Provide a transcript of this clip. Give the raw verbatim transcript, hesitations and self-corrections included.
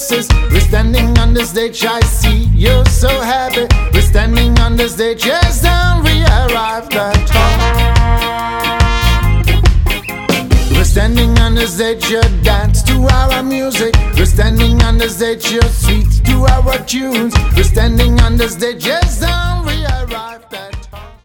faces. We're standing on the stage, I see you're so happy. We're standing on the stage, yes, and we arrived at home. We're standing on the stage, you dance to our music. We're standing on the stage, you're sweet to our tunes. We're standing on the stage, yes, and